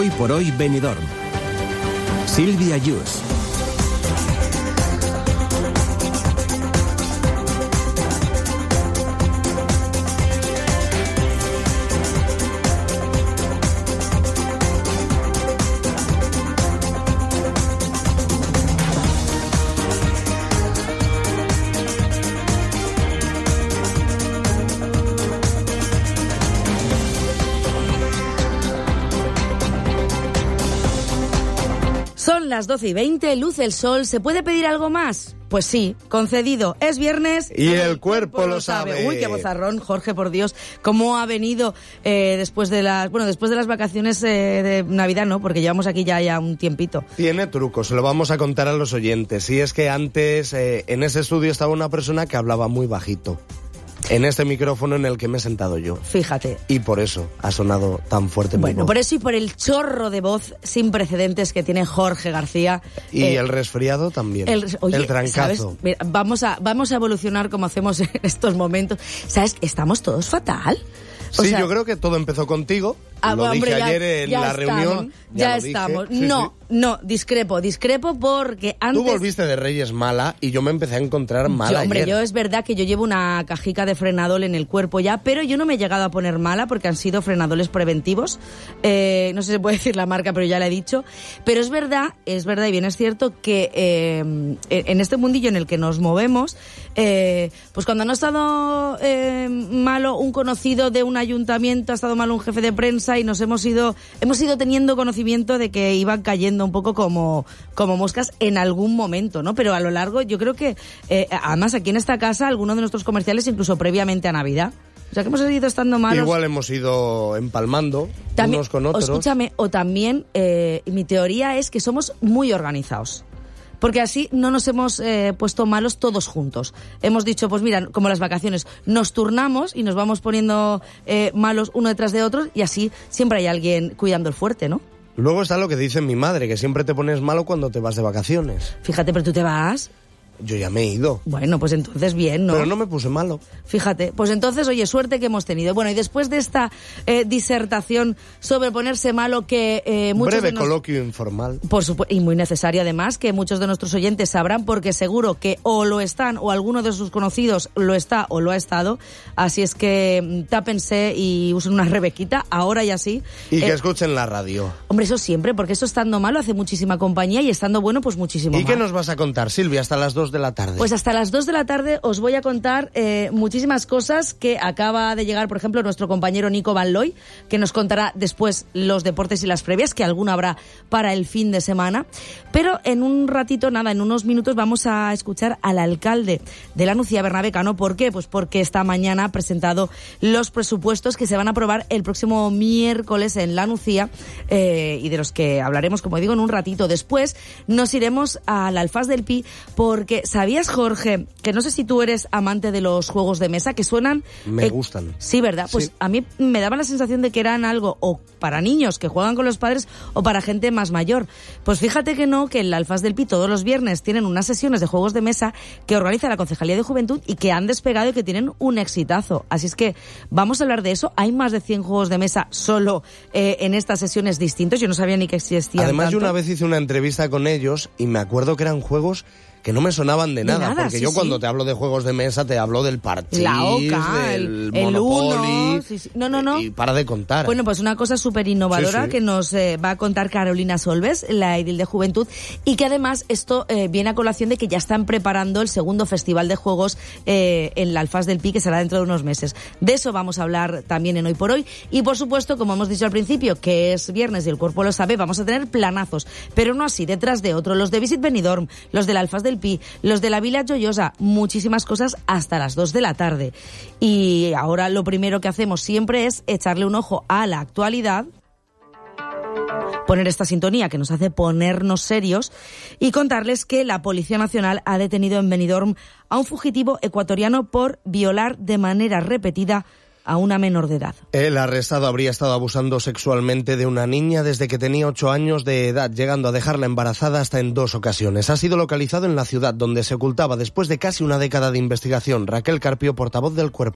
Hoy por hoy Benidorm. Silvia Yus. Son las 12:20, luce el sol. ¿Se puede pedir algo más? Pues sí, concedido. Es viernes y el cuerpo lo sabe. Uy, qué bozarrón, Jorge, por Dios. ¿Cómo ha venido después de las vacaciones de Navidad, no? Porque llevamos aquí ya un tiempito. Tiene trucos, se lo vamos a contar a los oyentes. Y es que antes en ese estudio estaba una persona que hablaba muy bajito. En este micrófono en el que me he sentado yo. Fíjate. Y por eso ha sonado tan fuerte mi voz. Por eso y por el chorro de voz sin precedentes que tiene Jorge García. Y el resfriado también. El trancazo. ¿Sabes? Mira, vamos a evolucionar como hacemos en estos momentos. ¿Sabes? Estamos todos fatal. Sí, yo creo que todo empezó contigo. Lo dije ayer en la reunión. Ya estamos. No, discrepo porque antes... Tú volviste de Reyes mala y yo me empecé a encontrar mala ayer. Yo es verdad que yo llevo una cajica de Frenadol en el cuerpo ya, pero yo no me he llegado a poner mala porque han sido Frenadoles preventivos. No sé si se puede decir la marca, pero ya la he dicho. Pero es verdad y bien es cierto que en este mundillo en el que nos movemos, pues cuando no ha estado malo un conocido de un ayuntamiento, ha estado malo un jefe de prensa y nos hemos ido teniendo conocimiento de que iban cayendo un poco como moscas en algún momento, ¿no? Pero a lo largo, yo creo que, además aquí en esta casa, algunos de nuestros comerciales, incluso previamente a Navidad, o sea que hemos ido estando malos. Igual hemos ido empalmando también, unos con otros. Escúchame, o también, mi teoría es que somos muy organizados. Porque así no nos hemos puesto malos todos juntos. Hemos dicho, pues mira, como las vacaciones, nos turnamos y nos vamos poniendo malos uno detrás de otro y así siempre hay alguien cuidando el fuerte, ¿no? Luego está lo que dice mi madre, que siempre te pones malo cuando te vas de vacaciones. Fíjate, pero tú te vas... Yo ya me he ido. Bueno, pues entonces bien, ¿no? Pero no me puse malo. Fíjate, pues entonces, oye, suerte que hemos tenido. Bueno, y después de esta disertación sobre ponerse malo que muchos breve coloquio informal. Por supuesto, y muy necesario además, que muchos de nuestros oyentes sabrán, porque seguro que o lo están, o alguno de sus conocidos lo está o lo ha estado. Así es que tápense y usen una rebequita, ahora y así. Y que escuchen la radio. Hombre, eso siempre, porque eso estando malo hace muchísima compañía y estando bueno, pues muchísimo más. ¿Y qué nos vas a contar, Silvia, hasta las 2 de la tarde? Pues hasta las 2 de la tarde os voy a contar muchísimas cosas que acaba de llegar, por ejemplo, nuestro compañero Nico Van Looy, que nos contará después los deportes y las previas, que alguna habrá para el fin de semana. Pero en un ratito, en unos minutos vamos a escuchar al alcalde de la Nucía, Bernabé Cano. ¿Por qué? Pues porque esta mañana ha presentado los presupuestos que se van a aprobar el próximo miércoles en la Nucía y de los que hablaremos, como digo, en un ratito. Después nos iremos al Alfaz del Pi porque ¿sabías, Jorge, que no sé si tú eres amante de los juegos de mesa que suenan? Me gustan. Sí, ¿verdad? Pues sí. A mí me daba la sensación de que eran algo o para niños que juegan con los padres o para gente más mayor. Pues fíjate que no, que el Alfaz del Pi todos los viernes tienen unas sesiones de juegos de mesa que organiza la Concejalía de Juventud y que han despegado y que tienen un exitazo. Así es que vamos a hablar de eso. Hay más de 100 juegos de mesa solo en estas sesiones distintos. Yo no sabía ni que existían. Además, tanto. Yo una vez hice una entrevista con ellos y me acuerdo que eran juegos que no me sonaban de nada, porque sí, yo cuando te hablo de juegos de mesa te hablo del parchís, la Oca, del Monopoly, No. Y para de contar. Bueno, pues una cosa súper innovadora que nos va a contar Carolina Solves, la edil de Juventud, y que además esto viene a colación de que ya están preparando el segundo festival de juegos en la Alfaz del Pi, que será dentro de unos meses. De eso vamos a hablar también en Hoy por Hoy, y por supuesto, como hemos dicho al principio, que es viernes y el cuerpo lo sabe, vamos a tener planazos, pero no así, detrás de otro, los de Visit Benidorm, los de la Alfaz del Pi, los de la Vila Joyosa, muchísimas cosas hasta las 2 de la tarde. Y ahora lo primero que hacemos siempre es echarle un ojo a la actualidad, poner esta sintonía que nos hace ponernos serios y contarles que la Policía Nacional ha detenido en Benidorm a un fugitivo ecuatoriano por violar de manera repetida a una menor de edad. El arrestado habría estado abusando sexualmente de una niña desde que tenía 8 años de edad, llegando a dejarla embarazada hasta en 2 ocasiones. Ha sido localizado en la ciudad, donde se ocultaba después de casi una década de investigación. Raquel Carpio, portavoz del Cuerpo.